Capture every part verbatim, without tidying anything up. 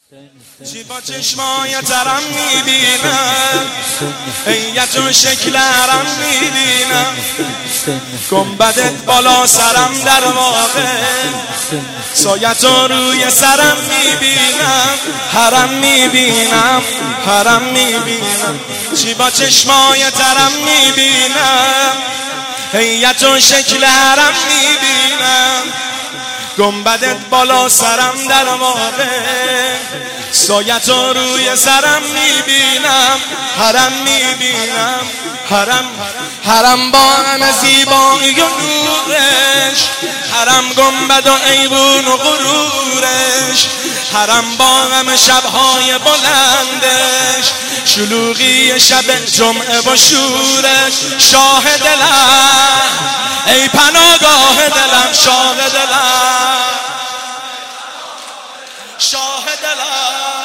چی با چشمای ترم میبینم، هیئت و شکل حرم میبینم، گنبدت بالا سرم در واقع، سایت و روی سرم میبینم، حرم میبینم، حرم میبینم. چی با چشمای ترم میبینم، هیئت و شکل حرم میبینم، گنبدت بالا سرم در واقع، سایت و روی سرم میبینم، حرم میبینم، حرم حرم با همه زیبایی و نورش، حرم گنبد و ایوون و غرورش، حرم با همه شبهای بلندش، شلوغی شب جمعه و شورش. شاه دلم ای پناهگاه دلم، شاه دلم، شاه دلم،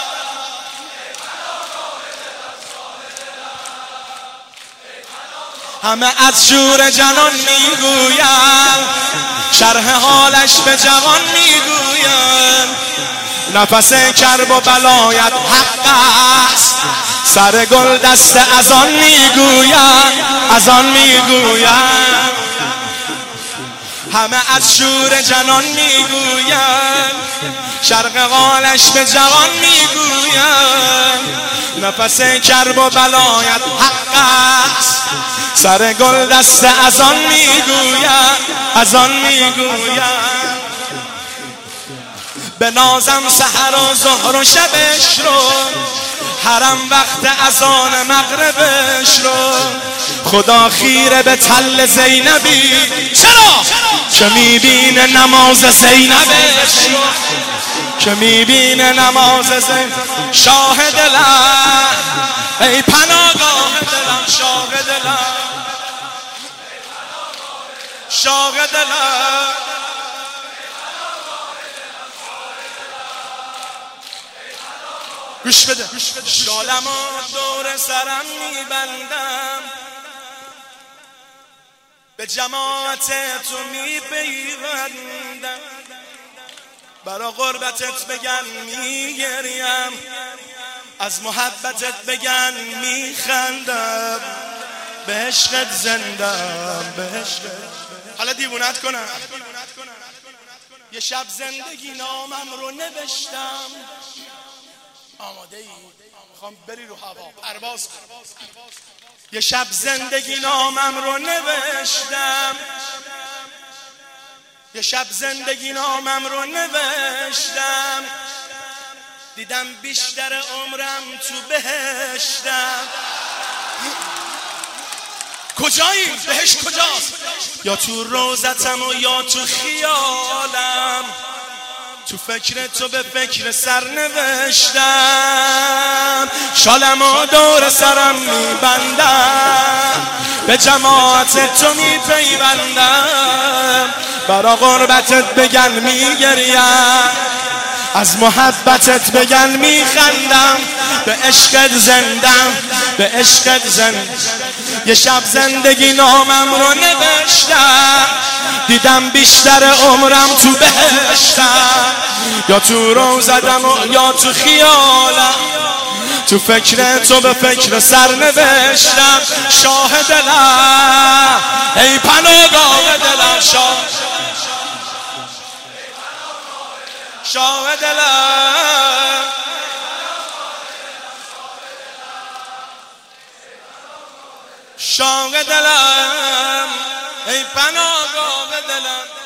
همه از شور جنان میگویم، شرح حالش به جوان میگویم، نفس کرب و بلایت حق است، سر گل دست از آن میگویم، از آن میگویم، همه از شور جنان میگویم، شرق حالش به جوان میگویم، نفس کرب و بلایت حق است، سر گل دست از آن میگویم، از آن میگویم. به نازم سحر و ظهر و شبش رو، حرم وقت اذان مغربش رو، خدا خیره به تل زینبی، چرا؟ که میبینه نماز زینبش رو، که میبینه نماز زینب. شاه دلم ای پناهگاه دلم، شاه دلم، شاه دلم، گوش بده. شالمو دور سرم میبندم، به جماعت تو میپیوندم، برا غربتت بگن میگریم، از محبتت بگن میخندم، به عشقت زندم، به عشقت. حالا دیوونت کنم، یه شب زندگی نامم رو نوشتم. آماده ای؟ میخوام بری رو هوا پرواز. یه شب زندگی نامم رو نوشتم، یه شب زندگی نامم رو نوشتم، دیدم بیشتر عمرم تو بهشتم. کجایی؟ بهشت کجاست؟ یا تو روزتم و یا تو خیالم، تو فکر تو به فکر سر نوشتم، شالمو دور سرم میبندم، به جماعت تو میپیوندم، برا غربتت بگن میگریم، از محبتت بگن میخندم، به عشقت زندم، به عشقت زندم. یه شب زندگی نامم رو نوشتم، دیدم بیشتر عمرم تو بهشتم، یا تو روزدم و یا تو خیالم، تو فکر تو به فکر سر نوشتم. شاه دلم ای پناهگاه دلم، شاه شاه دلم، شاه دلم ای پناهگاه دلم.